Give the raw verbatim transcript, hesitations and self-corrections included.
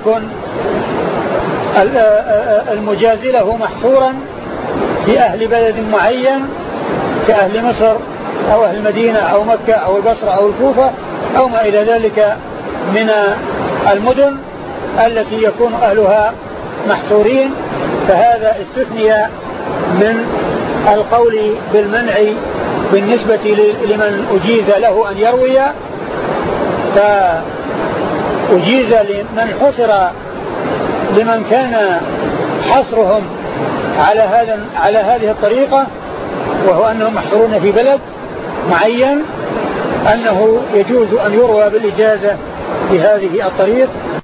يكن المجاز له محصورا في أهل بلد معين كأهل مصر أو أهل المدينة أو مكة أو البصرة أو الكوفة أو ما إلى ذلك من المدن التي يكون أهلها محصورين، فهذا استثني من القول بالمنع بالنسبة لمن أجيز له أن يروي، فأجيز لمن حصر لمن كان حصرهم على هذا على هذه الطريقة، وهو أنهم محصورون في بلد معين، أنه يجوز أن يروى بالإجازة بهذه الطريق